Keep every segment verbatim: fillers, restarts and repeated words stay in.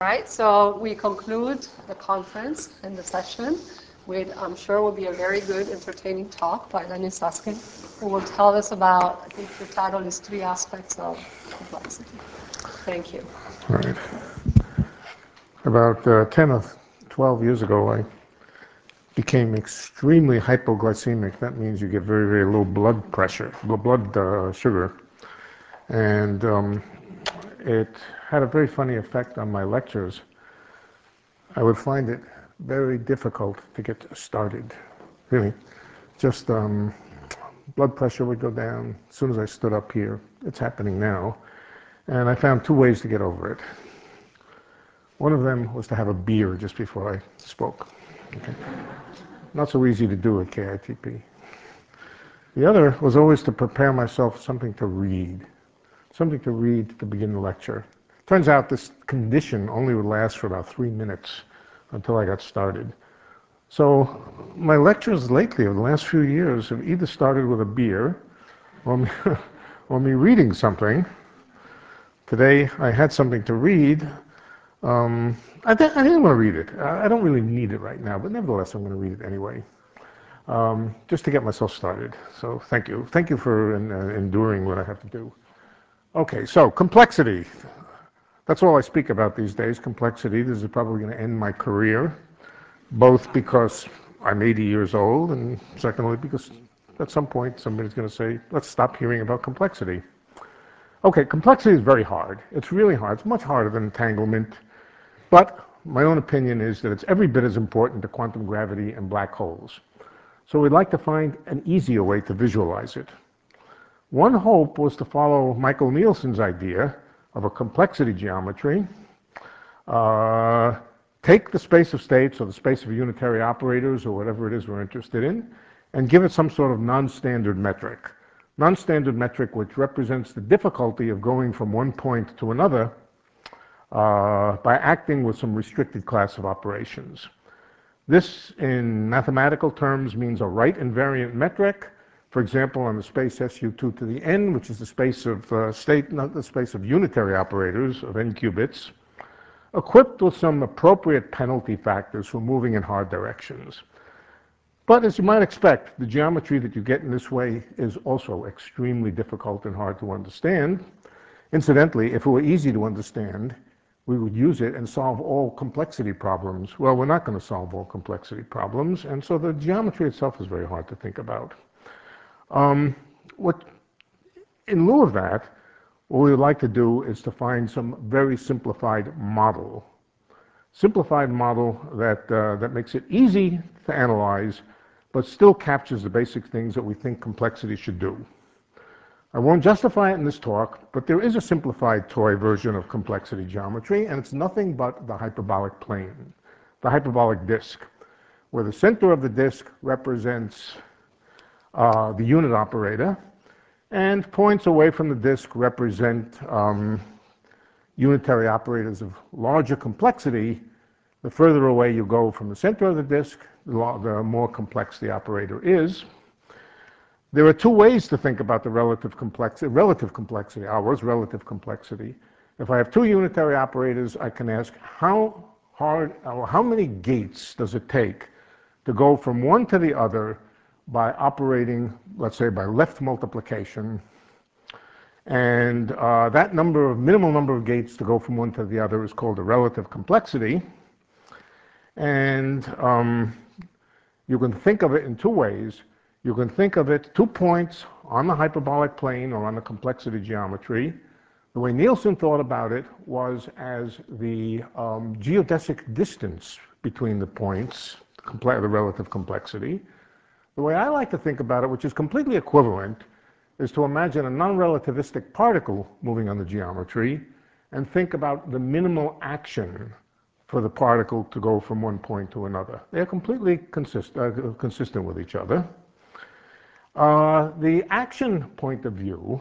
Right, so we conclude the conference and the session with, I'm sure, will be a very good, entertaining talk by Lenny Susskind, who will tell us about, I think the title is Three Aspects of Complexity. Thank you. All right. About uh, ten or twelve years ago, I became extremely hypoglycemic. That means you get very, very low blood pressure, low blood uh, sugar. And um, it had a very funny effect on my lectures. I would find it very difficult to get started, really. Just um, blood pressure would go down as soon as I stood up here. It's happening now. And I found two ways to get over it. One of them was to have a beer just before I spoke. Okay. Not so easy to do at K I T P. The other was always to prepare myself something to read, something to read to begin the lecture. Turns out this condition only would last for about three minutes until I got started. So my lectures lately, over the last few years, have either started with a beer or me, or me reading something. Today I had something to read. Um, I, th- I didn't want to read it. I don't really need it right now, but nevertheless I'm going to read it anyway, um, just to get myself started. So thank you. Thank you for uh, enduring what I have to do. Okay, so complexity. That's all I speak about these days, complexity. This is probably going to end my career, both because I'm eighty years old, and secondly because at some point somebody's going to say, let's stop hearing about complexity. Okay, complexity is very hard. It's really hard. It's much harder than entanglement. But my own opinion is that it's every bit as important to quantum gravity and black holes. So we'd like to find an easier way to visualize it. One hope was to follow Michael Nielsen's idea of a complexity geometry, uh, take the space of states or the space of unitary operators or whatever it is we're interested in, and give it some sort of non-standard metric. Non-standard metric which represents the difficulty of going from one point to another uh, by acting with some restricted class of operations. This, in mathematical terms, means a right invariant metric. For example, on the space S U two to the n, which is the space of uh, state, not the space of unitary operators of n qubits, equipped with some appropriate penalty factors for moving in hard directions. But as you might expect, the geometry that you get in this way is also extremely difficult and hard to understand. Incidentally, if it were easy to understand, we would use it and solve all complexity problems. Well, we're not going to solve all complexity problems, and so the geometry itself is very hard to think about. Um, what, in lieu of that, what we would like to do is to find some very simplified model. Simplified model that, uh, that makes it easy to analyze, but still captures the basic things that we think complexity should do. I won't justify it in this talk, but there is a simplified toy version of complexity geometry, and it's nothing but the hyperbolic plane, the hyperbolic disk, where the center of the disk represents uh, the unit operator, and points away from the disk represent um, unitary operators of larger complexity. The further away you go from the center of the disk, the more complex the operator is. There are two ways to think about the relative complexity, relative complexity, ours, relative complexity. If I have two unitary operators, I can ask how hard, or how many gates does it take to go from one to the other by operating, let's say, by left multiplication. And uh, that number of, minimal number of gates to go from one to the other is called the relative complexity. And um, you can think of it in two ways. You can think of it two points on the hyperbolic plane or on the complexity geometry. The way Nielsen thought about it was as the um, geodesic distance between the points, the relative complexity. The way I like to think about it, which is completely equivalent, is to imagine a non-relativistic particle moving on the geometry and think about the minimal action for the particle to go from one point to another. They're completely consist uh, consistent with each other. Uh, the action point of view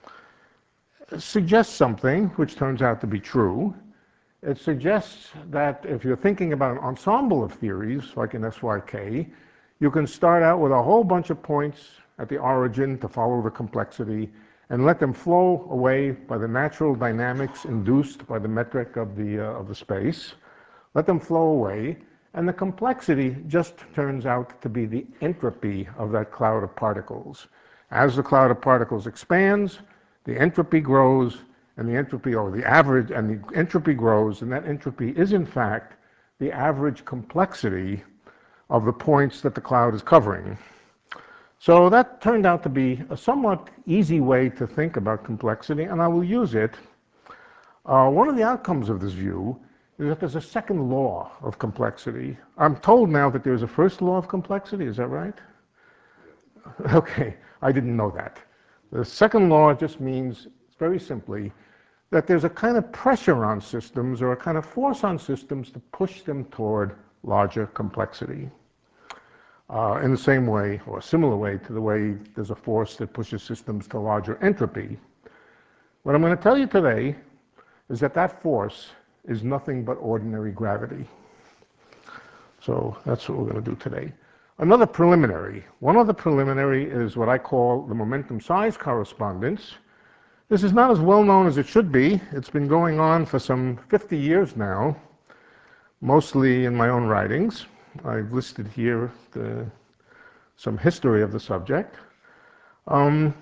suggests something which turns out to be true. It suggests that if you're thinking about an ensemble of theories, like in S Y K, you can start out with a whole bunch of points at the origin to follow the complexity, and let them flow away by the natural dynamics induced by the metric of the, uh, of the space. Let them flow away, and the complexity just turns out to be the entropy of that cloud of particles. As the cloud of particles expands, the entropy grows, and the entropy, or the average, and the entropy grows, and that entropy is in fact the average complexity of the points that the cloud is covering. So that turned out to be a somewhat easy way to think about complexity, and I will use it. Uh, one of the outcomes of this view is that there's a second law of complexity. I'm told now that there's a first law of complexity, is that right? Okay, I didn't know that. The second law just means, very simply, that there's a kind of pressure on systems, or a kind of force on systems, to push them toward larger complexity. Uh, in the same way, or a similar way, to the way there's a force that pushes systems to larger entropy. What I'm going to tell you today is that that force is nothing but ordinary gravity. So that's what we're going to do today. Another preliminary. One other preliminary is what I call the momentum size correspondence. This is not as well known as it should be. It's been going on for some fifty years now, mostly in my own writings. I've listed here the, some history of the subject. Um,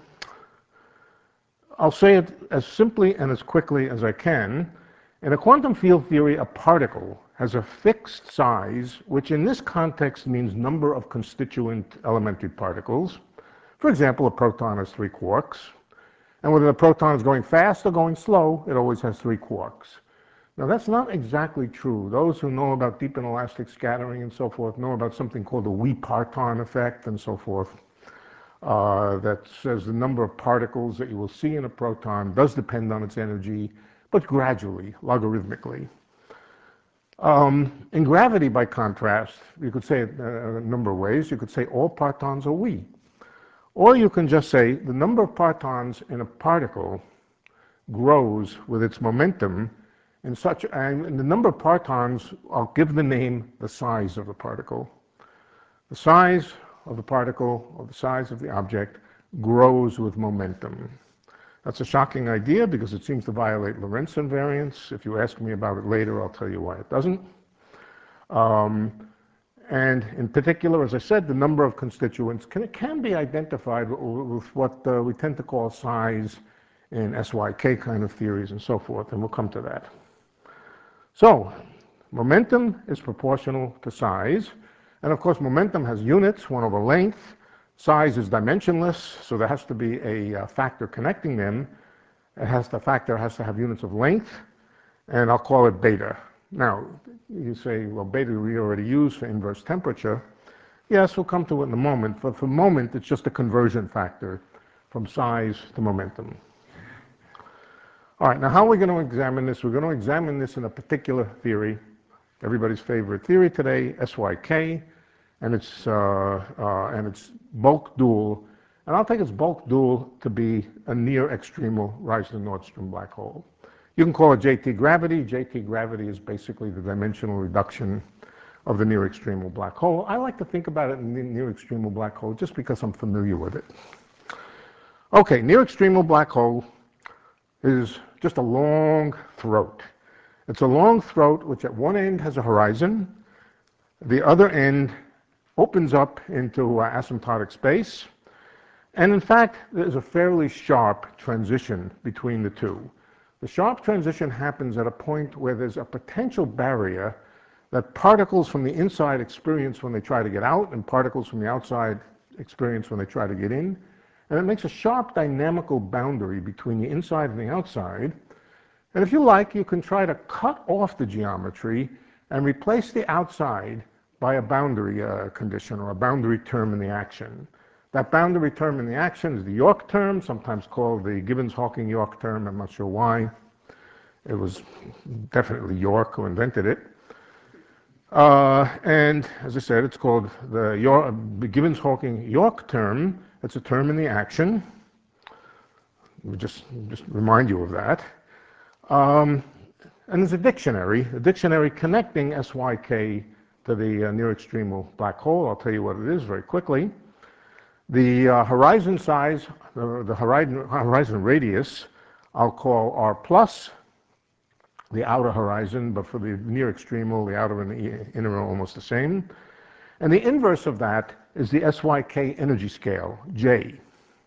I'll say it as simply and as quickly as I can. In a quantum field theory, a particle has a fixed size, which in this context means number of constituent elementary particles. For example, a proton has three quarks. And whether the proton is going fast or going slow, it always has three quarks. Now, that's not exactly true. Those who know about deep inelastic scattering and so forth know about something called the Wee-Parton effect and so forth. Uh, that says the number of particles that you will see in a proton does depend on its energy, but gradually, logarithmically. Um, in gravity, by contrast, you could say it a number of ways. You could say all partons are Wee. Or you can just say the number of partons in a particle grows with its momentum in such, and the number of partons, I'll give the name the size of the particle. The size of the particle, or the size of the object, grows with momentum. That's a shocking idea because it seems to violate Lorentz invariance. If you ask me about it later, I'll tell you why it doesn't. Um, and in particular, as I said, the number of constituents can, can be identified with what uh, we tend to call size in S Y K kind of theories and so forth, and we'll come to that. So, momentum is proportional to size, and of course momentum has units, one over length. Size is dimensionless, so there has to be a uh, factor connecting them. It has, the factor has to have units of length, and I'll call it beta. Now, you say, well, beta we already use for inverse temperature. Yes, we'll come to it in a moment, but for the moment, it's just a conversion factor from size to momentum. All right, now how are we going to examine this? We're going to examine this in a particular theory, everybody's favorite theory today, S Y K, and its, uh, uh, and its bulk dual. And I'll take its bulk dual to be a near-extremal Reisner-Nordstrom black hole. You can call it J T gravity. J T gravity is basically the dimensional reduction of the near-extremal black hole. I like to think about it in the near-extremal black hole just because I'm familiar with it. Okay, near-extremal black hole is just a long throat. It's a long throat which at one end has a horizon. The other end opens up into uh, asymptotic space. And in fact, there's a fairly sharp transition between the two. The sharp transition happens at a point where there's a potential barrier that particles from the inside experience when they try to get out, and particles from the outside experience when they try to get in. And it makes a sharp dynamical boundary between the inside and the outside. And if you like, you can try to cut off the geometry and replace the outside by a boundary uh, condition, or a boundary term in the action. That boundary term in the action is the York term, sometimes called the Gibbons-Hawking-York term. I'm not sure why. It was definitely York who invented it. Uh, and as I said, it's called the, York, the Gibbons-Hawking-York term. It's a term in the action. Let me just, just remind you of that. Um, and there's a dictionary, a dictionary connecting S Y K to the uh, near-extremal black hole. I'll tell you what it is very quickly. The uh, horizon size, uh, the horizon, horizon radius, I'll call R plus, the outer horizon, but for the near extremal, the outer and the inner are almost the same. And the inverse of that is the S Y K energy scale, J.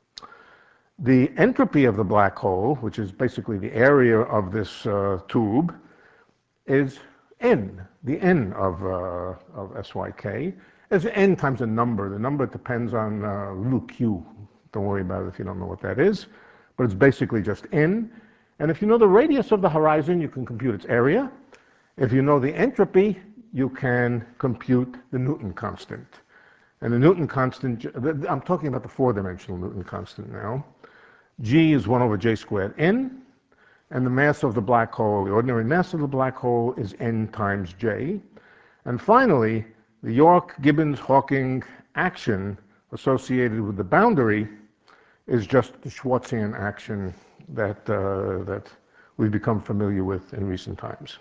The entropy of the black hole, which is basically the area of this uh, tube, is N, the N of, uh, of S Y K. It's N times a number. The number depends on uh, little q. Don't worry about it if you don't know what that is. But it's basically just N. And if you know the radius of the horizon, you can compute its area. If you know the entropy, you can compute the Newton constant. And the Newton constant, I'm talking about the four-dimensional Newton constant now. G is one over j squared n. And the mass of the black hole, the ordinary mass of the black hole, is n times j. And finally, the York-Gibbons-Hawking action associated with the boundary is just the Schwarzian action that, uh, that we've become familiar with in recent times.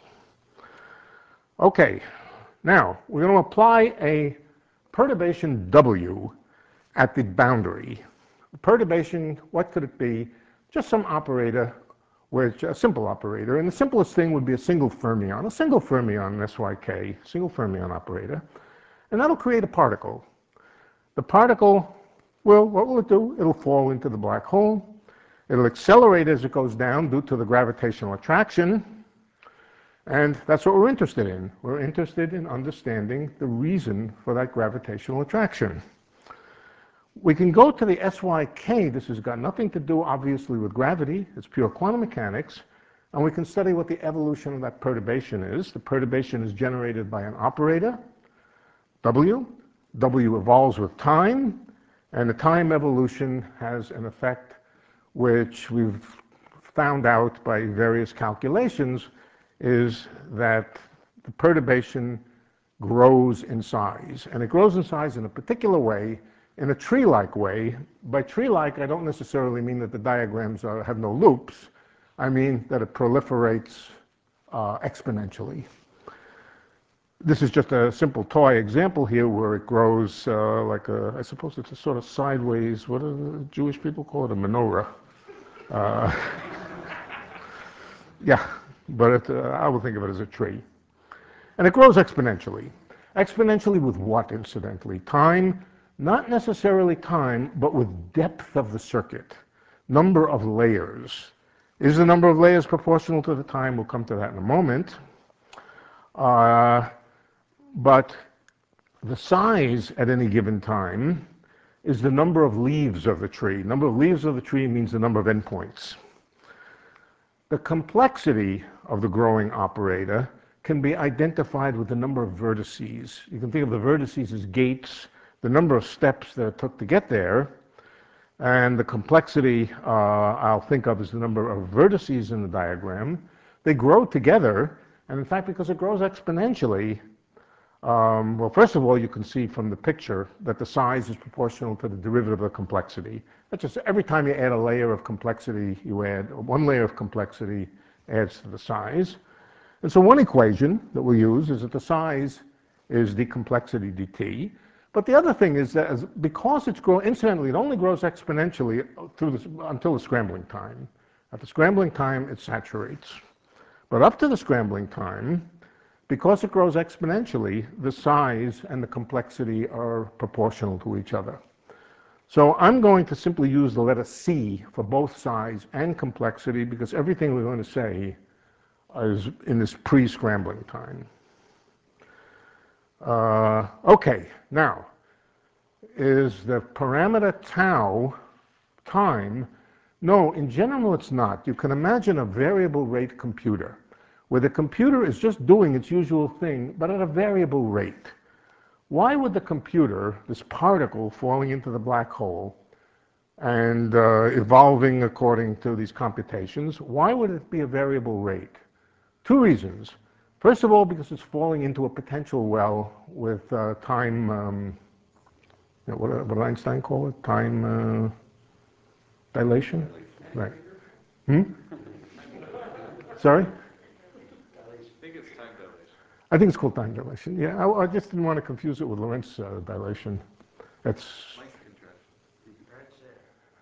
Okay, now we're going to apply a perturbation W at the boundary. Perturbation, what could it be? Just some operator, which a simple operator, and the simplest thing would be a single fermion, a single fermion in S Y K, single fermion operator, and that'll create a particle. The particle will, what will it do? It'll fall into the black hole. It'll accelerate as it goes down due to the gravitational attraction, and that's what we're interested in. We're interested in understanding the reason for that gravitational attraction. We can go to the S Y K. This has got nothing to do, obviously, with gravity. It's pure quantum mechanics. And we can study what the evolution of that perturbation is. The perturbation is generated by an operator, W. W evolves with time. And the time evolution has an effect which we've found out by various calculations is that the perturbation grows in size. And it grows in size in a particular way, in a tree-like way. By tree-like, I don't necessarily mean that the diagrams are, have no loops. I mean that it proliferates uh, exponentially. This is just a simple toy example here where it grows uh, like a, I suppose it's a sort of sideways, what do the Jewish people call it, a menorah. Uh, yeah, but it, uh, I would think of it as a tree. And it grows exponentially. Exponentially with what, incidentally? Time. Not necessarily time, but with depth of the circuit, number of layers. Is the number of layers proportional to the time? We'll come to that in a moment. Uh, but the size at any given time is the number of leaves of the tree. Number of leaves of the tree means the number of endpoints. The complexity of the growing operator can be identified with the number of vertices. You can think of the vertices as gates, the number of steps that it took to get there, and the complexity uh, I'll think of as the number of vertices in the diagram. They grow together, and in fact, because it grows exponentially, um, well, first of all, you can see from the picture that the size is proportional to the derivative of the complexity. That's just every time you add a layer of complexity, you add one layer of complexity adds to the size. And so one equation that we use is that the size is the complexity dt. But the other thing is that as, because it's growing, incidentally, it only grows exponentially through this, until the scrambling time. At the scrambling time, it saturates. But up to the scrambling time, because it grows exponentially, the size and the complexity are proportional to each other. So I'm going to simply use the letter C for both size and complexity because everything we're going to say is in this pre-scrambling time. Uh, okay, now, is the parameter tau time? No, in general it's not. You can imagine a variable rate computer where the computer is just doing its usual thing, but at a variable rate. Why would the computer, this particle falling into the black hole and uh, evolving according to these computations, why would it be a variable rate? Two reasons. First of all, because it's falling into a potential well with uh, time, um, you know, what, what did Einstein call it? Time uh, dilation? Right. Hmm? Sorry? I think it's called time dilation. Yeah, I, I just didn't want to confuse it with Lorentz uh, dilation. That's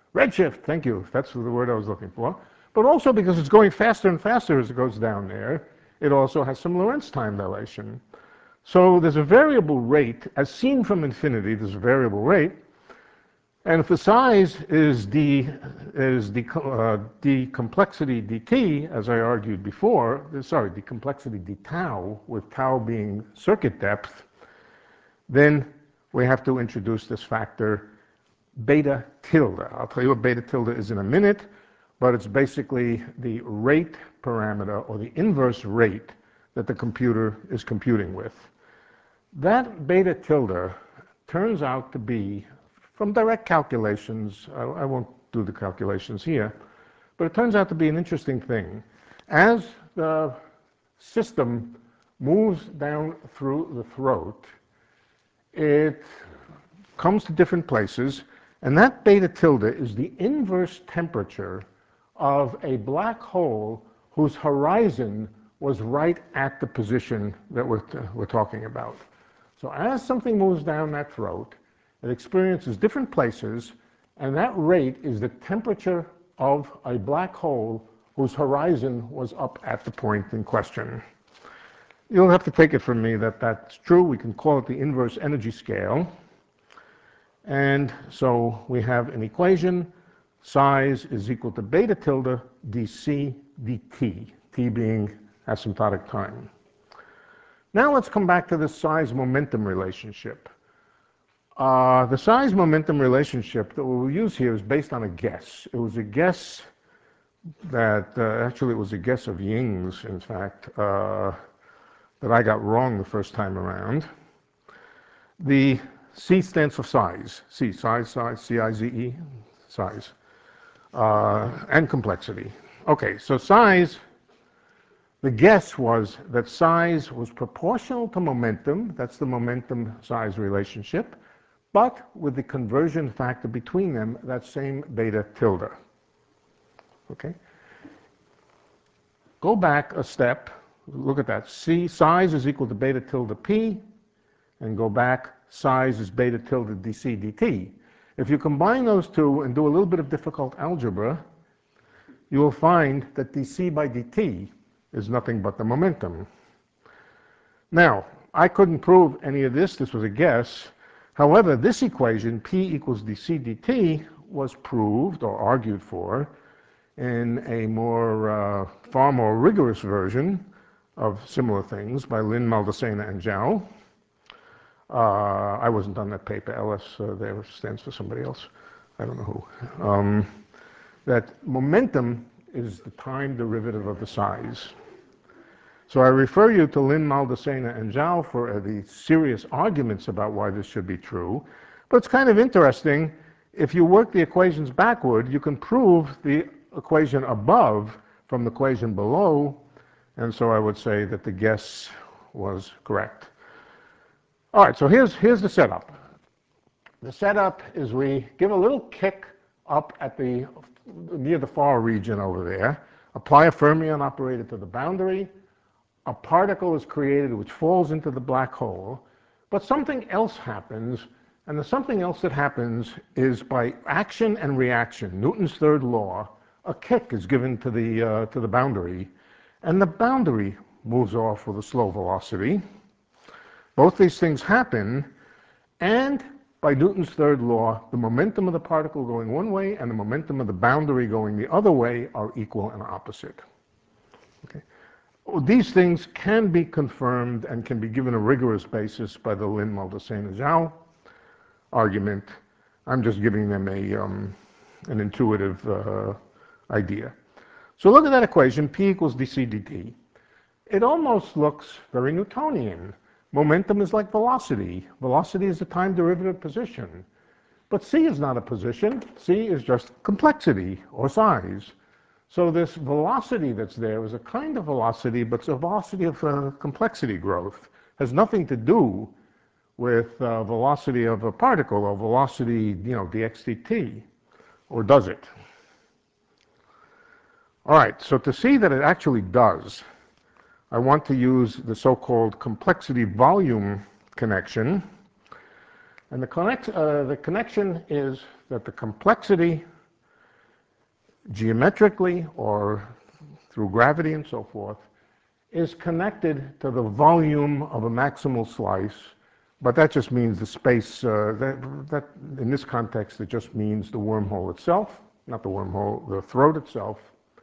Redshift, thank you. That's the word I was looking for. But also because it's going faster and faster as it goes down there, it also has some Lorentz time dilation. So there's a variable rate, as seen from infinity, there's a variable rate. And if the size is d, is the, uh, d complexity dt, as I argued before, sorry, the complexity d tau, with tau being circuit depth, then we have to introduce this factor beta tilde. I'll tell you what beta tilde is in a minute, but it's basically the rate parameter, or the inverse rate that the computer is computing with. That beta tilde turns out to be, from direct calculations, I, I won't do the calculations here, but it turns out to be an interesting thing. As the system moves down through the throat, it comes to different places, and that beta tilde is the inverse temperature of a black hole whose horizon was right at the position that we're, we're talking about. So as something moves down that throat, it experiences different places, and that rate is the temperature of a black hole whose horizon was up at the point in question. You'll have to take it from me that that's true. We can call it the inverse energy scale. And so we have an equation, size is equal to beta tilde dc dt, t being asymptotic time. Now let's come back to the size-momentum relationship. Uh, the size-momentum relationship that we'll use here is based on a guess. It was a guess that, uh, actually it was a guess of Ying's, in fact, uh, that I got wrong the first time around. The C stands for size. C, size, size, C I Z E, size, uh, and complexity. Okay, so size, the guess was that size was proportional to momentum. That's the momentum-size relationship, but with the conversion factor between them, that same beta tilde. Okay? Go back a step. Look at that. C, size is equal to beta tilde p, and go back, size is beta tilde dc dt. If you combine those two and do a little bit of difficult algebra, you will find that dc by dt is nothing but the momentum. Now, I couldn't prove any of this. This was a guess. However, this equation, P equals dc dt, was proved or argued for in a more, uh, far more rigorous version of similar things by Lin, Maldacena, and Zhao. Uh, I wasn't on that paper. L S uh, there stands for somebody else. I don't know who. Um, that momentum is the time derivative of the size. So I refer you to Lin, Maldacena, and Zhao for uh, the serious arguments about why this should be true. But it's kind of interesting. If you work the equations backward, you can prove the equation above from the equation below. And so I would say that the guess was correct. All right, so here's, here's the setup. The setup is we give a little kick up at the, near the far region over there, apply a fermion operator to the boundary, a particle is created which falls into the black hole, but something else happens, and the something else that happens is by action and reaction, Newton's third law, a kick is given to the, uh, to the boundary, and the boundary moves off with a slow velocity. Both these things happen, and by Newton's third law, the momentum of the particle going one way and the momentum of the boundary going the other way are equal and opposite. Okay. Well, these things can be confirmed and can be given a rigorous basis by the Lin, Maldacena, Zhao argument. I'm just giving them a, um, an intuitive uh, idea. So look at that equation, P equals dc dt. It almost looks very Newtonian. Momentum is like velocity. Velocity is the time derivative position. But c is not a position. C is just complexity or size. So this velocity that's there is a kind of velocity, but it's a velocity of uh, complexity growth. It has nothing to do with uh, velocity of a particle or velocity, you know, dx dt. Or does it? All right, so to see that it actually does, I want to use the so-called complexity volume connection. And the, connect, uh, the connection is that the complexity geometrically or through gravity and so forth, is connected to the volume of a maximal slice, but that just means the space, uh, that, that in this context, it just means the wormhole itself, not the wormhole, the throat itself,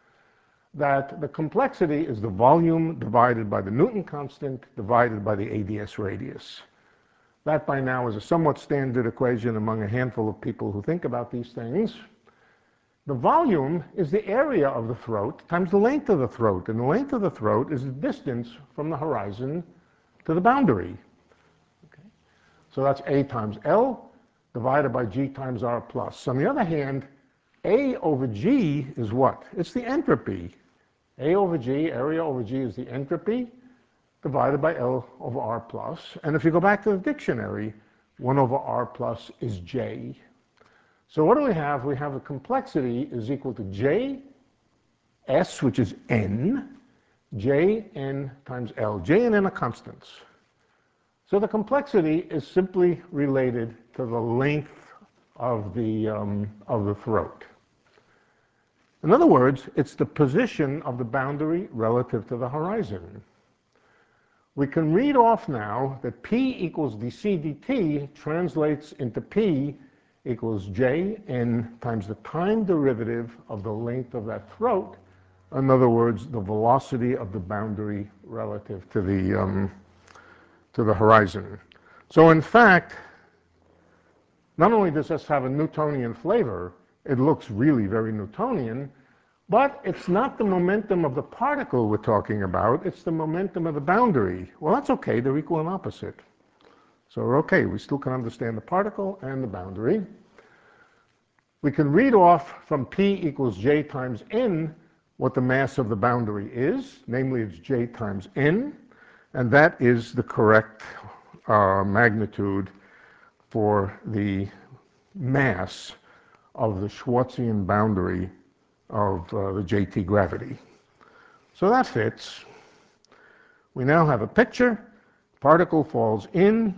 that the complexity is the volume divided by the Newton constant divided by the A D S radius. That by now is a somewhat standard equation among a handful of people who think about these things. The volume is the area of the throat times the length of the throat, and the length of the throat is the distance from the horizon to the boundary. Okay? So that's A times L divided by G times R plus. On the other hand, A over G is what? It's the entropy. A over G, area over G, is the entropy divided by L over R plus. And if you go back to the dictionary, one over R plus is J. So what do we have? We have the complexity is equal to J S, which is N, J N times L. J and N are constants. So the complexity is simply related to the length of the, um, of the throat. In other words, it's the position of the boundary relative to the horizon. We can read off now that P equals dc dt translates into P equals J n times the time derivative of the length of that throat. In other words, the velocity of the boundary relative to the, um, to the horizon. So in fact, not only does this have a Newtonian flavor, it looks really very Newtonian, but it's not the momentum of the particle we're talking about, it's the momentum of the boundary. Well, that's okay, they're equal and opposite. So we're okay, we still can understand the particle and the boundary. We can read off from P equals J times N what the mass of the boundary is, namely it's J times N, and that is the correct uh, magnitude for the mass of the Schwarzian boundary of uh, the J T gravity. So that fits. We now have a picture. Particle falls in.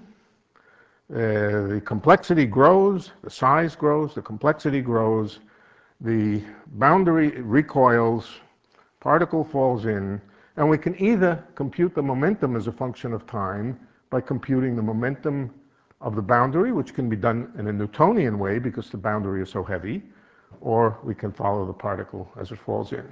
Uh, the complexity grows. The size grows. The complexity grows. The boundary recoils. Particle falls in. And we can either compute the momentum as a function of time by computing the momentum of the boundary, which can be done in a Newtonian way because the boundary is so heavy, or we can follow the particle as it falls in.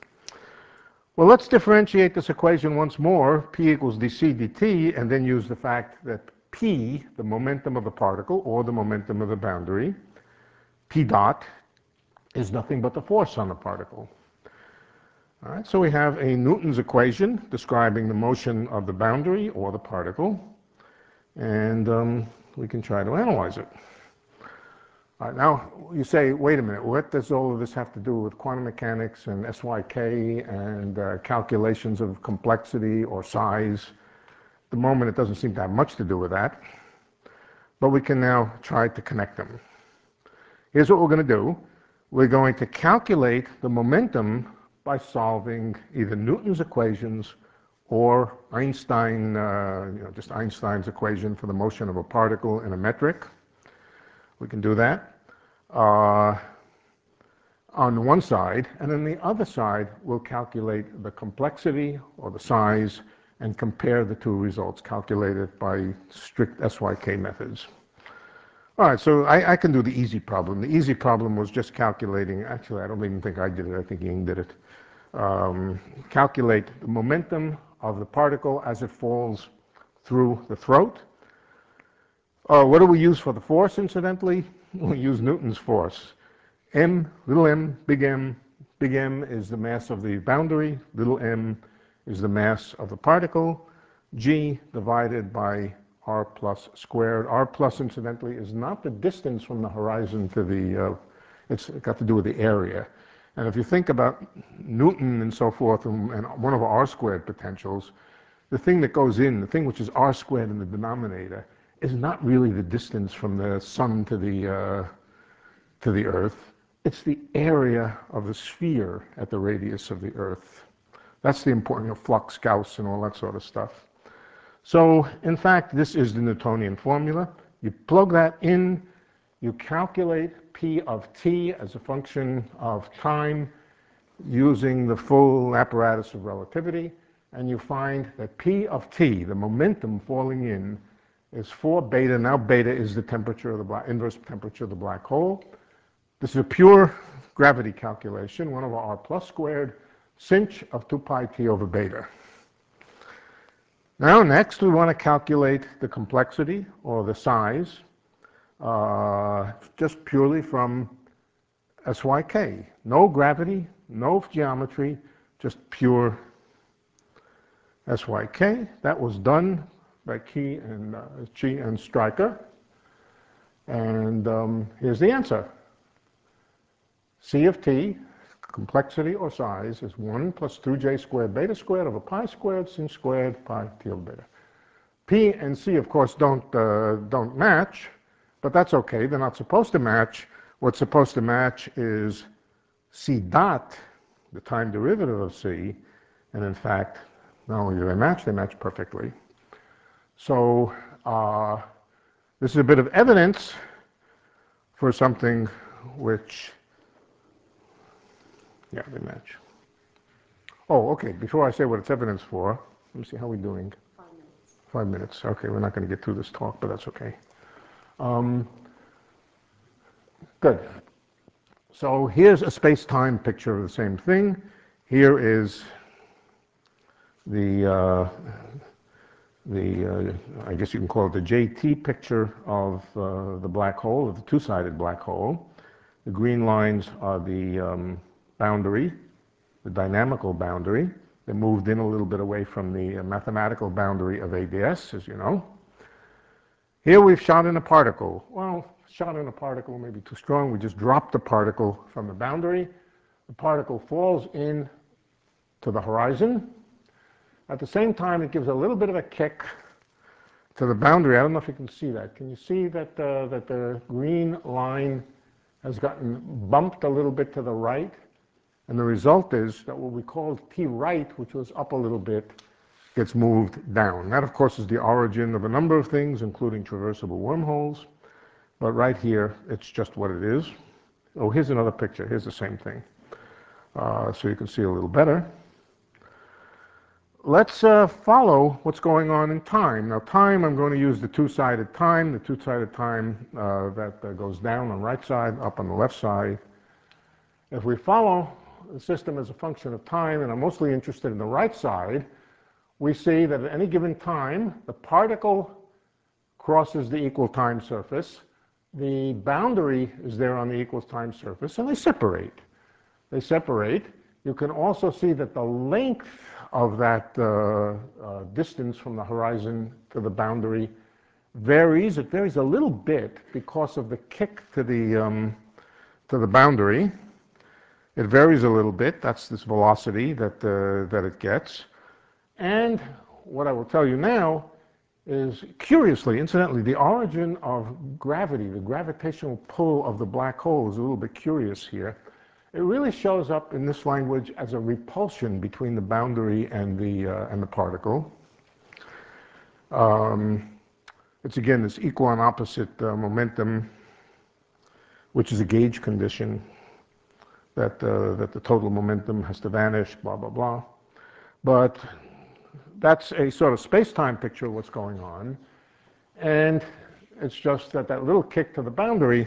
Well, let's differentiate this equation once more, P equals dc dt, and then use the fact that P, the momentum of the particle, or the momentum of the boundary, P dot, is nothing but the force on the particle. All right, so we have a Newton's equation describing the motion of the boundary or the particle, and um, we can try to analyze it. All right, now you say, wait a minute, what does all of this have to do with quantum mechanics and S Y K and uh, calculations of complexity or size? At the moment, it doesn't seem to have much to do with that, but we can now try to connect them. Here's what we're going to do. We're going to calculate the momentum by solving either Newton's equations or Einstein, uh, you know, just Einstein's equation for the motion of a particle in a metric. We can do that uh, on one side, and on the other side, we'll calculate the complexity or the size and compare the two results calculated by strict S Y K methods. All right, so I, I can do the easy problem. The easy problem was just calculating, actually, I don't even think I did it, I think Ying did it. Um, calculate the momentum of the particle as it falls through the throat. Uh, what do we use for the force, incidentally? We use Newton's force. M, little m, big M. Big M is the mass of the boundary. Little m is the mass of the particle. G divided by R plus squared. R plus, incidentally, is not the distance from the horizon to the, uh, it's got to do with the area. And if you think about Newton and so forth, and, and one of our R squared potentials, the thing that goes in, the thing which is R squared in the denominator, is not really the distance from the sun to the, uh, to the Earth. It's the area of the sphere at the radius of the Earth. That's the important, you know, flux, Gauss, and all that sort of stuff. So, in fact, this is the Newtonian formula. You plug that in, you calculate P of t as a function of time using the full apparatus of relativity, and you find that P of t, the momentum falling in, is four beta. Now beta is the temperature of the black, inverse temperature of the black hole. This is a pure gravity calculation, one over r plus squared, sinh of two pi t over beta. Now next we want to calculate the complexity, or the size, uh, just purely from S Y K. No gravity, no geometry, just pure S Y K. That was done by Key and uh, Chi and Stryker. And um, here's the answer. C of t, complexity or size, is one plus two j squared beta squared over pi squared sinh squared pi t over beta. P and C, of course, don't, uh, don't match, but that's okay. They're not supposed to match. What's supposed to match is C dot, the time derivative of C, and in fact, not only do they match, they match perfectly. So uh, this is a bit of evidence for something which, yeah, they match. Oh, okay, before I say what it's evidence for, let me see, how are we doing? Five minutes. Five minutes, okay, we're not going to get through this talk, but that's okay. Um, good. So here's a space-time picture of the same thing. Here is the, uh, the uh, I guess you can call it the J T picture of uh, the black hole, of the two-sided black hole. The green lines are the um, boundary, the dynamical boundary. They moved in a little bit away from the uh, mathematical boundary of A D S, as you know. Here we've shot in a particle. Well, shot in a particle may be too strong. We just dropped the particle from the boundary. The particle falls in to the horizon. At the same time, it gives a little bit of a kick to the boundary. I don't know if you can see that. Can you see that, uh, that the green line has gotten bumped a little bit to the right? And the result is that what we called T right, which was up a little bit, gets moved down. That, of course, is the origin of a number of things, including traversable wormholes. But right here, it's just what it is. Oh, here's another picture. Here's the same thing. Uh, so you can see a little better. Let's uh, follow what's going on in time. Now, time, I'm going to use the two-sided time, the two-sided time uh, that uh, goes down on the right side, up on the left side. If we follow the system as a function of time, and I'm mostly interested in the right side, we see that at any given time, the particle crosses the equal time surface. The boundary is there on the equal time surface, and they separate. They separate. You can also see that the length of that uh, uh, distance from the horizon to the boundary varies. It varies a little bit because of the kick to the, um, to the boundary. It varies a little bit. That's this velocity that, uh, that it gets. And what I will tell you now is, curiously, incidentally, the origin of gravity, the gravitational pull of the black hole, is a little bit curious here. It really shows up in this language as a repulsion between the boundary and the, uh, and the particle. Um, it's, again, this equal and opposite uh, momentum, which is a gauge condition, that, uh, that the total momentum has to vanish, blah, blah, blah. But that's a sort of space-time picture of what's going on. And it's just that that little kick to the boundary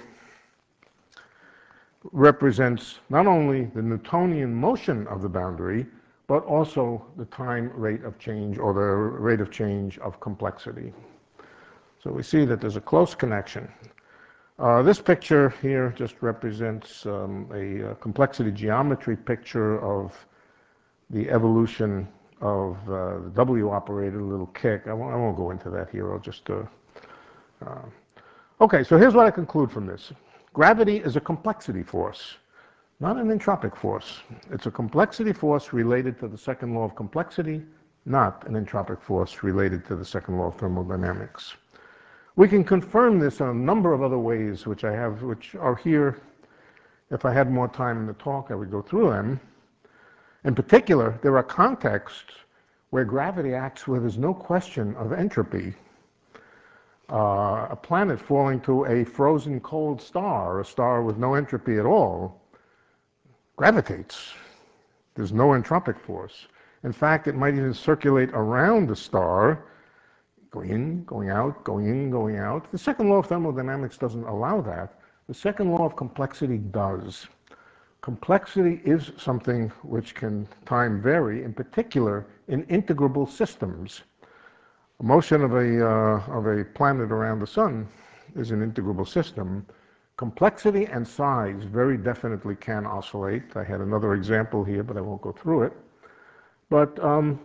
represents not only the Newtonian motion of the boundary, but also the time rate of change, or the rate of change of complexity. So we see that there's a close connection. Uh, this picture here just represents um, a, a complexity geometry picture of the evolution of uh, the W-operated little kick. I won't, I won't go into that here. I'll just... Uh, uh, okay, so here's what I conclude from this. Gravity is a complexity force, not an entropic force. It's a complexity force related to the second law of complexity, not an entropic force related to the second law of thermodynamics. We can confirm this in a number of other ways, which I have, which are here. If I had more time in the talk, I would go through them. In particular, there are contexts where gravity acts where there's no question of entropy. Uh, a planet falling to a frozen cold star, a star with no entropy at all, gravitates. There's no entropic force. In fact, it might even circulate around the star, going in, going out, going in, going out. The second law of thermodynamics doesn't allow that. The second law of complexity does. Complexity is something which can time vary, in particular in integrable systems. Motion of a, uh, of a planet around the sun is an integrable system. Complexity and size very definitely can oscillate. I had another example here, but I won't go through it. But um,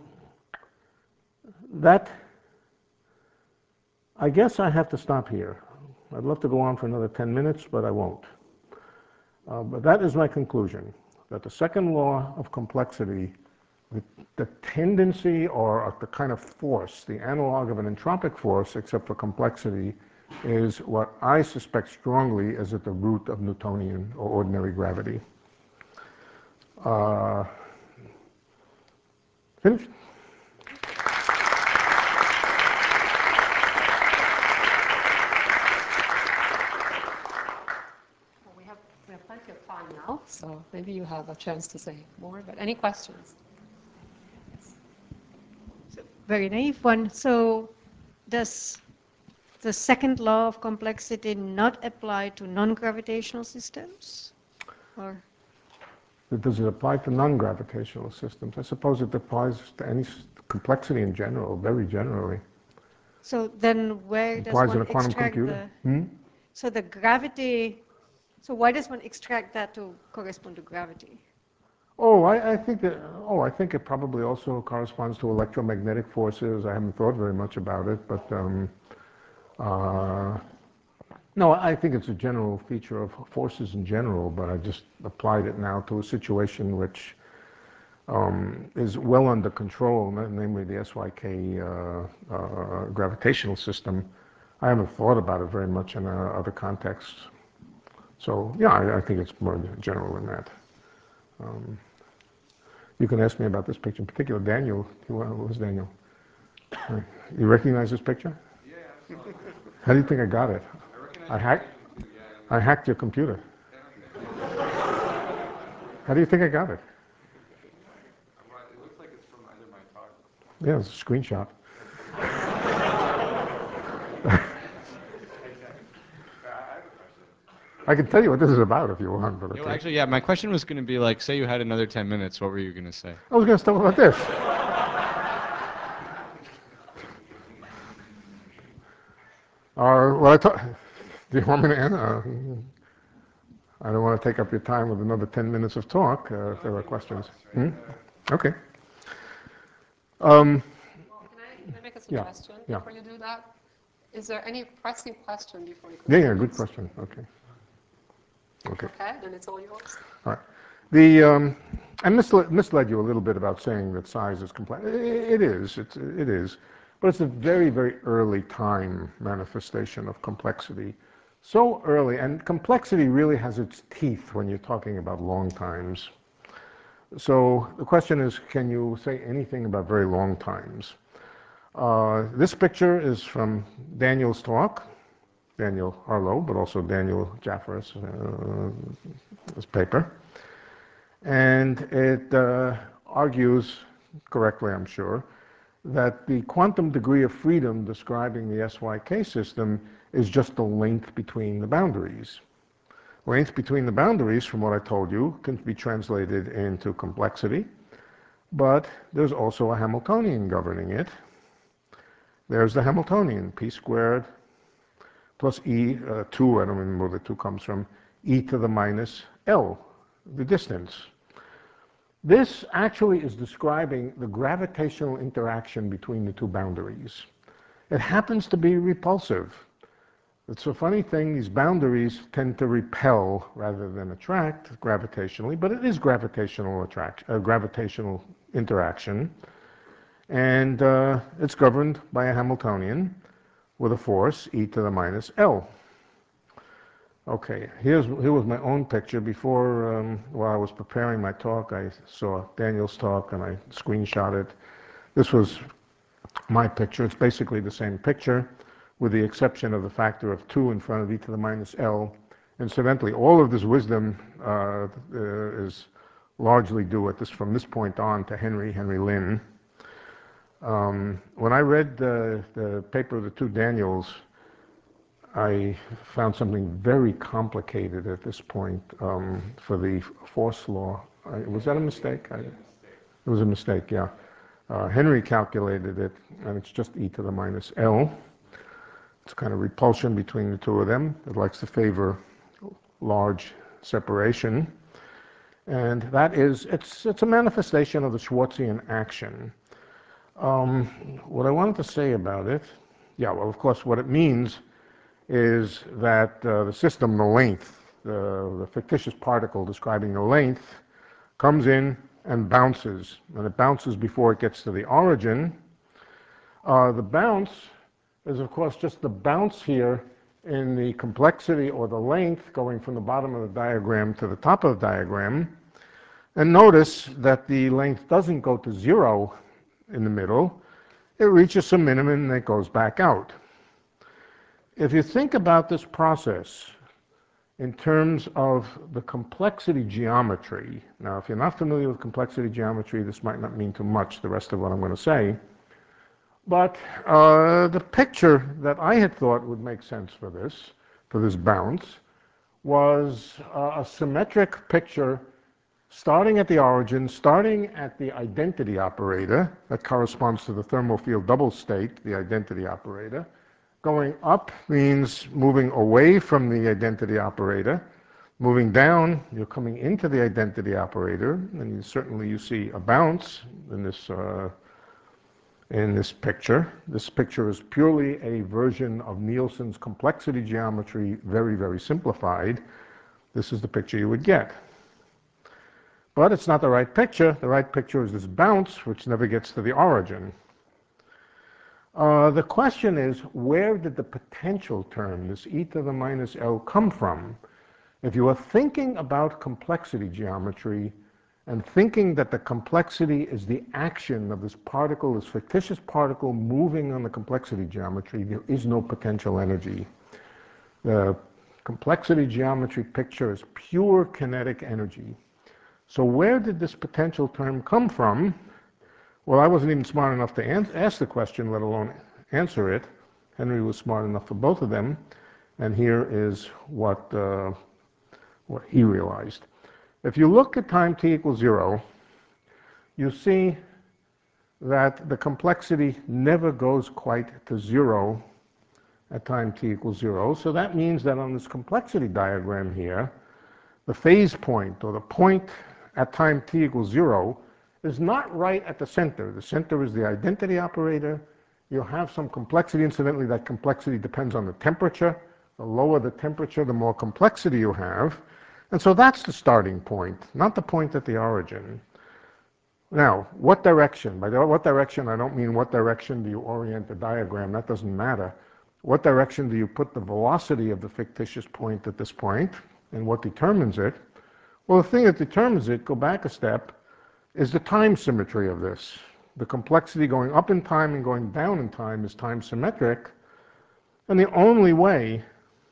that, I guess I have to stop here. I'd love to go on for another ten minutes, but I won't. Uh, but that is my conclusion, that the second law of complexity, the, the tendency or the kind of force, the analog of an entropic force, except for complexity, is what I suspect strongly is at the root of Newtonian or ordinary gravity. Uh, finished? Well, we have we have plenty of time now, so maybe you have a chance to say more. But any questions? So, very naive one. So, does the second law of complexity not apply to non-gravitational systems? Or? Does it apply to non-gravitational systems? I suppose it applies to any complexity in general, very generally. So then where It does applies one in a quantum extract computer. the... Hmm? So the gravity... So why does one extract that to correspond to gravity? Oh, I, I think that. Oh, I think it probably also corresponds to electromagnetic forces. I haven't thought very much about it, but um, uh, no, I think it's a general feature of forces in general. But I just applied it now to a situation which um, is well under control, namely the S Y K uh, uh, gravitational system. I haven't thought about it very much in uh, other contexts. So yeah, I, I think it's more general than that. Um, You can ask me about this picture in particular. Daniel, who was Daniel? You recognize this picture? Yeah, absolutely. How do you think I got it? I I hacked. too, yeah. I hacked your computer. How do you think I got it? Well, it looks like it's from either my talk. Yeah, it's a screenshot. I can tell you what this is about if you want, but Yeah, okay. well, actually, yeah, my question was going to be like, say you had another ten minutes, what were you going to say? I was going to start about this. Uh, well, I thought, do you want me to end? Uh, I don't want to take up your time with another ten minutes of talk uh, if there are questions. Hmm? Okay. Um, Well, can I, can I make a Yeah, suggestion yeah. before you do that? Is there any pressing question before you yeah, continue? yeah, good question. Okay. Okay. Okay, then it's all yours. All right. The, um, I misled, misled you a little bit about saying that size is complex. It is, it's, it is, but it's a very, very early time manifestation of complexity. So early, and complexity really has its teeth when you're talking about long times. So the question is, can you say anything about very long times? Uh, this picture is from Daniel's talk, Daniel Harlow, but also Daniel Jaffer's uh, his paper. And it uh, argues, correctly I'm sure, that the quantum degree of freedom describing the S Y K system is just the length between the boundaries. Length between the boundaries, from what I told you, can be translated into complexity, but there's also a Hamiltonian governing it. There's the Hamiltonian, p squared plus e, uh, two, I don't remember where the two comes from, e to the minus L, the distance. This actually is describing the gravitational interaction between the two boundaries. It happens to be repulsive. It's a funny thing, these boundaries tend to repel rather than attract gravitationally, but it is gravitational attraction, uh, gravitational interaction. And uh, it's governed by a Hamiltonian with a force, e to the minus L. Okay, here's, here was my own picture. Before, um, while I was preparing my talk, I saw Daniel's talk and I screenshot it. This was my picture. It's basically the same picture with the exception of the factor of two in front of e to the minus L. Incidentally, all of this wisdom uh, is largely due at this, from this point on to Henry, Henry Lynn. Um, when I read the, the paper of the two Daniels, I found something very complicated at this point um, for the force law. I, was that a mistake? I, it was a mistake, yeah. Uh, Henry calculated it, and it's just e to the minus L. It's kind of repulsion between the two of them. It likes to favor large separation. And that is, it's, it's a manifestation of the Schwartzian action. Um, what I wanted to say about it, yeah, well, of course, what it means is that uh, the system, the length, the, the fictitious particle describing the length, comes in and bounces. And it bounces before it gets to the origin. Uh, the bounce is, of course, just the bounce here in the complexity or the length going from the bottom of the diagram to the top of the diagram. And notice that the length doesn't go to zero in the middle. It reaches some minimum and it goes back out. If you think about this process in terms of the complexity geometry, now if you're not familiar with complexity geometry, this might not mean too much, the rest of what I'm going to say. But uh, the picture that I had thought would make sense for this, for this bounce, was uh, a symmetric picture starting at the origin, starting at the identity operator, that corresponds to the thermal field double state, the identity operator. Going up means moving away from the identity operator. Moving down, you're coming into the identity operator, and you, certainly you see a bounce in this uh, in this picture. This picture is purely a version of Nielsen's complexity geometry, very, very simplified. This is the picture you would get. But it's not the right picture. The right picture is this bounce, which never gets to the origin. Uh, the question is, where did the potential term, this e to the minus L, come from? If you are thinking about complexity geometry and thinking that the complexity is the action of this particle, this fictitious particle moving on the complexity geometry, there is no potential energy. The complexity geometry picture is pure kinetic energy. So where did this potential term come from? Well, I wasn't even smart enough to ask the question, let alone answer it. Henry was smart enough for both of them, and here is what, uh, what he realized. If you look at time t equals zero, you see that the complexity never goes quite to zero at time t equals zero. So that means that on this complexity diagram here, the phase point, or the point at time t equals zero, is not right at the center. The center is the identity operator. You'll have some complexity. Incidentally, that complexity depends on the temperature. The lower the temperature, the more complexity you have. And so that's the starting point, not the point at the origin. Now, what direction? By what direction, I don't mean what direction do you orient the diagram. That doesn't matter. What direction do you put the velocity of the fictitious point at this point, and what determines it? Well, the thing that determines it, go back a step, is the time symmetry of this. The complexity going up in time and going down in time is time symmetric. And the only way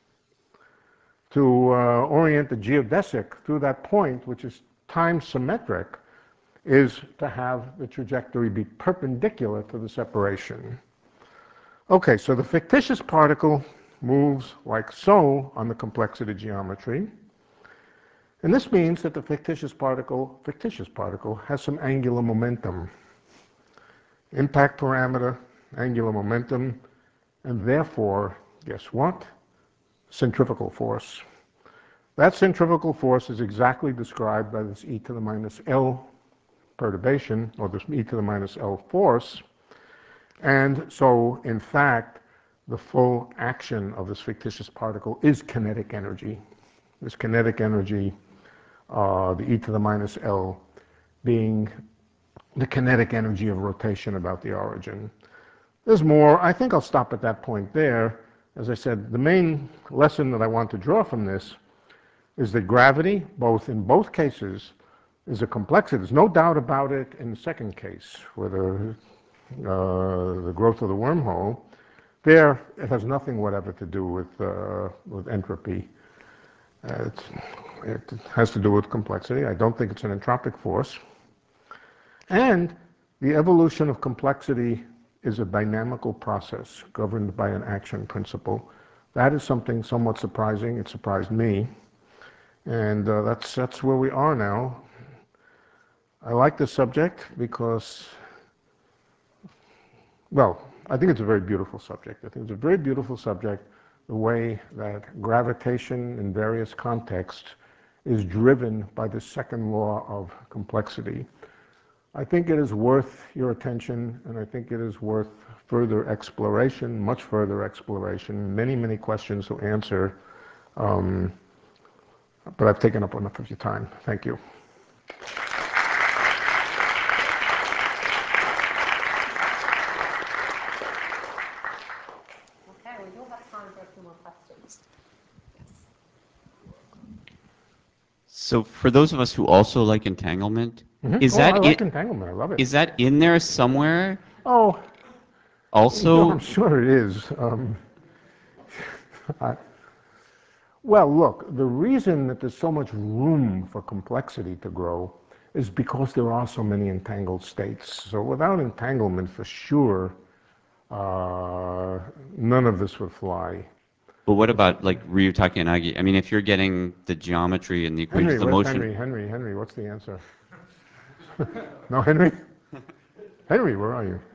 to uh, orient the geodesic through that point, which is time symmetric, is to have the trajectory be perpendicular to the separation. Okay, so the fictitious particle moves like so on the complexity geometry. And this means that the fictitious particle, fictitious particle has some angular momentum. Impact parameter, angular momentum, and therefore, guess what? Centrifugal force. That centrifugal force is exactly described by this e to the minus L perturbation, or this e to the minus L force. And so, in fact, the full action of this fictitious particle is kinetic energy. This kinetic energy, uh, the e to the minus L, being the kinetic energy of rotation about the origin. There's more. I think I'll stop at that point there. As I said, the main lesson that I want to draw from this is that gravity, both in both cases, is a complexity. There's no doubt about it in the second case, where the, uh, the growth of the wormhole, There, it has nothing whatever to do with, uh, with entropy. Uh, it's, it has to do with complexity. I don't think it's an entropic force. And the evolution of complexity is a dynamical process governed by an action principle. That is something somewhat surprising. It surprised me. And uh, that's, that's where we are now. I like this subject because, well, I think it's a very beautiful subject. I think it's a very beautiful subject, the way that gravitation in various contexts is driven by the second law of complexity. I think it is worth your attention, and I think it is worth further exploration, much further exploration, many, many questions to answer. Um, but I've taken up enough of your time. Thank you. Okay, we do have time for a few more questions. So for those of us who also like entanglement, Mm-hmm. is Oh, I that like it, entanglement. I love it. is that in there somewhere Oh, also? I'm sure it is. Um, I, well, look, the reason that there's so much room for complexity to grow is because there are so many entangled states. So without entanglement, for sure, uh, none of this would fly. But what about like Ryutake and Agi? I mean, if you're getting the geometry and the equations, Henry, the where's motion. Henry? Henry, Henry, what's the answer? No, Henry? Henry, where are you?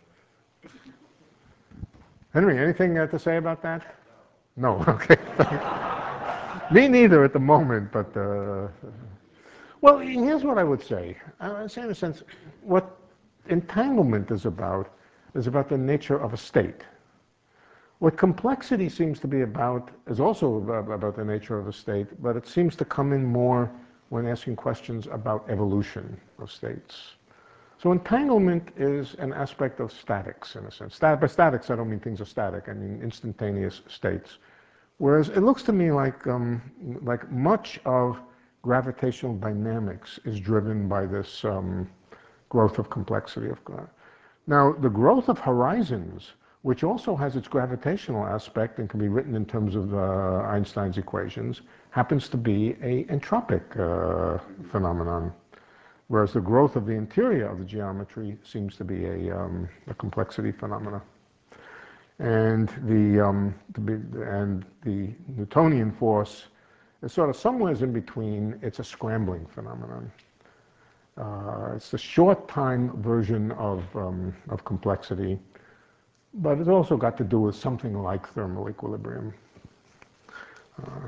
Henry, anything uh, to say about that? No, okay. Me neither at the moment, but, uh, well, here's what I would say. I would say in a sense, what entanglement is about is about the nature of a state. What complexity seems to be about is also about the nature of a state, but it seems to come in more when asking questions about evolution of states. So entanglement is an aspect of statics, in a sense. Stat- by statics, I don't mean things are static, I mean instantaneous states. Whereas it looks to me like, um, like much of gravitational dynamics is driven by this um, growth of complexity. Of Now, the growth of horizons, which also has its gravitational aspect and can be written in terms of uh, Einstein's equations, happens to be a entropic uh, phenomenon. Whereas the growth of the interior of the geometry seems to be a, um, a complexity phenomena. And the, um, the, and the Newtonian force is sort of somewhere in between. It's a scrambling phenomenon. Uh, it's the short time version of, um, of complexity, but it's also got to do with something like thermal equilibrium. Uh,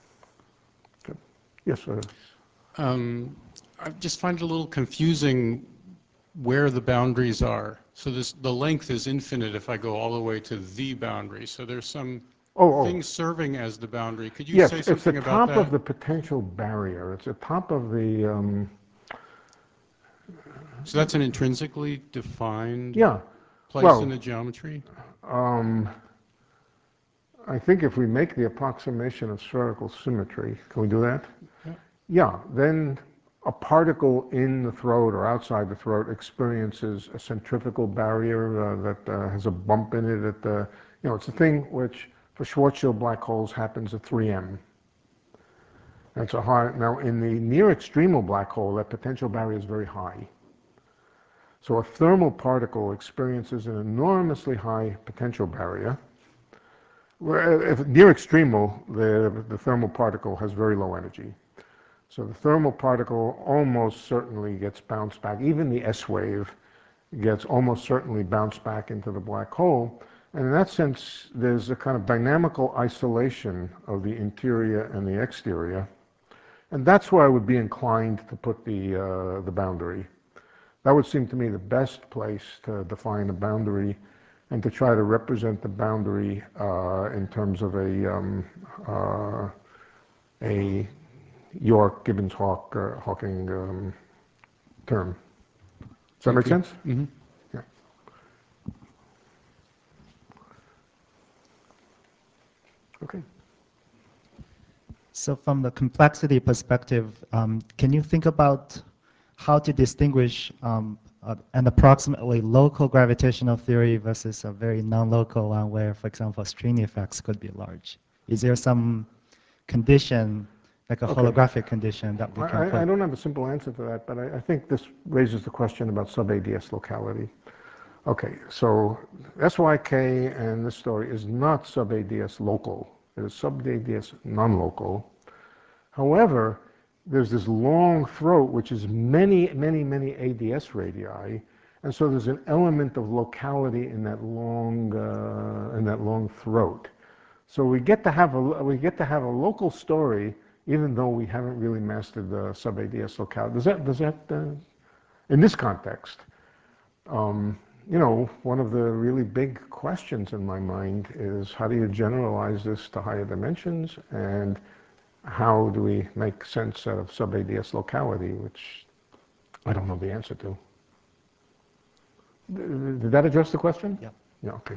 yes, sir. Um, I just find it a little confusing where the boundaries are. So this, the length is infinite if I go all the way to the boundary. So there's some oh, oh. thing serving as the boundary. Could you yes, say it's the something about top that? of the potential barrier. It's the top of the... Um, so that's an intrinsically defined yeah. place well, in the geometry? Um, I think if we make the approximation of spherical symmetry, can we do that? Yeah. Yeah, then a particle in the throat or outside the throat experiences a centrifugal barrier uh, that uh, has a bump in it at the, you know, it's a thing which for Schwarzschild black holes happens at three M. That's a high, now in the near extremal black hole, that potential barrier is very high. So a thermal particle experiences an enormously high potential barrier. Where if near extremal, the, the thermal particle has very low energy. So the thermal particle almost certainly gets bounced back. Even the S wave gets almost certainly bounced back into the black hole. And in that sense, there's a kind of dynamical isolation of the interior and the exterior. And that's where I would be inclined to put the, uh, the boundary. That would seem to me the best place to define a boundary and to try to represent the boundary uh, in terms of a, um, uh, a York, Gibbons, Hawk, uh, Hawking um, term. Does that Thank make you. sense? Mm-hmm. Yeah. Okay. So from the complexity perspective, um, can you think about how to distinguish um, uh, an approximately local gravitational theory versus a very non-local one where, for example, string effects could be large? Is there some condition, like a Okay. holographic condition that we I, can I- put? I don't have a simple answer to that, but I, I think this raises the question about sub-A D S locality. Okay, so S Y K and this story is not sub-A D S local. It is sub-A D S non-local. However, there's this long throat, which is many, many, many A D S radii, and so there's an element of locality in that long, uh, in that long throat. So we get to have a we get to have a local story, even though we haven't really mastered the sub-A D S locality. Does that does that uh, in this context? Um, you know, one of the really big questions in my mind is how do you generalize this to higher dimensions, and how do we make sense out of sub-A D S locality, which I don't know the answer to. Did that address the question? Yeah. Yeah, okay.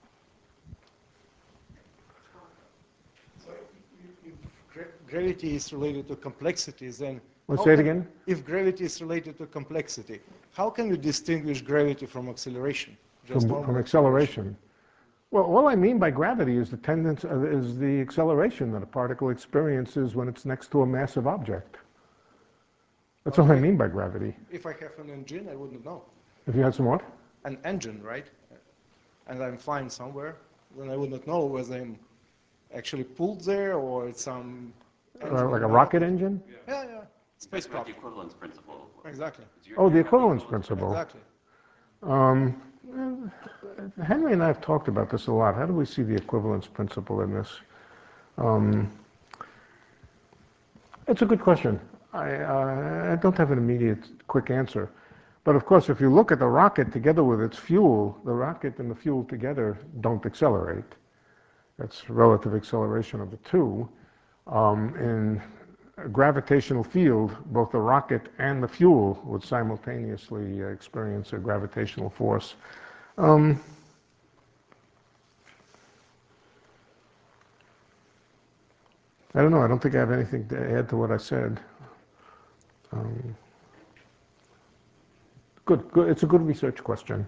So if, if gra gravity is related to complexity, then... Let's how say it can- again. If gravity is related to complexity, how can you distinguish gravity from acceleration? Just From, normal from acceleration. Well, all I mean by gravity is the tendency, uh, is the acceleration that a particle experiences when it's next to a massive object. That's all I mean by gravity. If I have an engine, I wouldn't know. If you had some what? An engine, right? And I'm flying somewhere, then I would not know whether I'm actually pulled there or it's some... Uh, like a rocket engine? Yeah, yeah. Spacecraft. The equivalence principle. Exactly. Oh, the equivalence principle. Exactly. Um, uh, Henry and I have talked about this a lot. How do we see the equivalence principle in this? Um, it's a good question. I, uh, I don't have an immediate quick answer. But of course, if you look at the rocket together with its fuel, the rocket and the fuel together don't accelerate. That's relative acceleration of the two. Um, in a gravitational field, both the rocket and the fuel would simultaneously uh, experience a gravitational force. Um, I don't know. I don't think I have anything to add to what I said. Um, good, good. It's a good research question.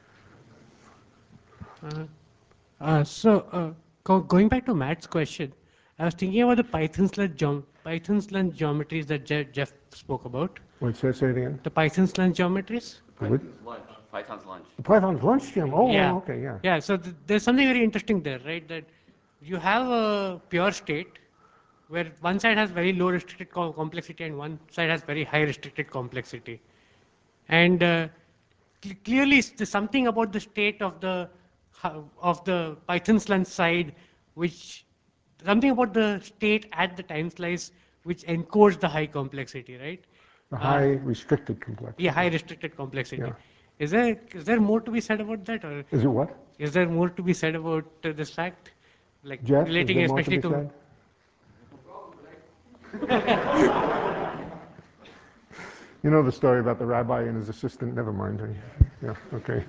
Uh, uh, so, uh, go, going back to Matt's question, I was thinking about the Python's length, geom Python's length geometries that Je Jeff spoke about. Wait, say, say it again. The Python's length geometries. Python's lunch. Python's lunch. Python's lunch gem. Oh, yeah. oh, okay, yeah. Yeah. So th there's something very interesting there, right? That you have a pure state where one side has very low restricted co complexity and one side has very high restricted complexity, and uh, cl clearly there's something about the state of the of the Python's length side, which something about the state at the time slice which encodes the high complexity, right? The Uh, high restricted complexity. yeah, high restricted complexity. Yeah. Is there is there more to be said about that, or Is it what? is there more to be said about uh, this fact, like Jeff, is relating there more to especially be to? said? You know the story about the rabbi and his assistant? Never mind. Yeah, okay.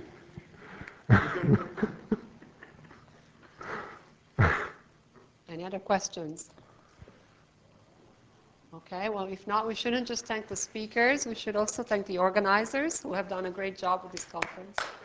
Any other questions? Okay, well, if not, we shouldn't just thank the speakers. We should also thank the organizers who have done a great job with this conference.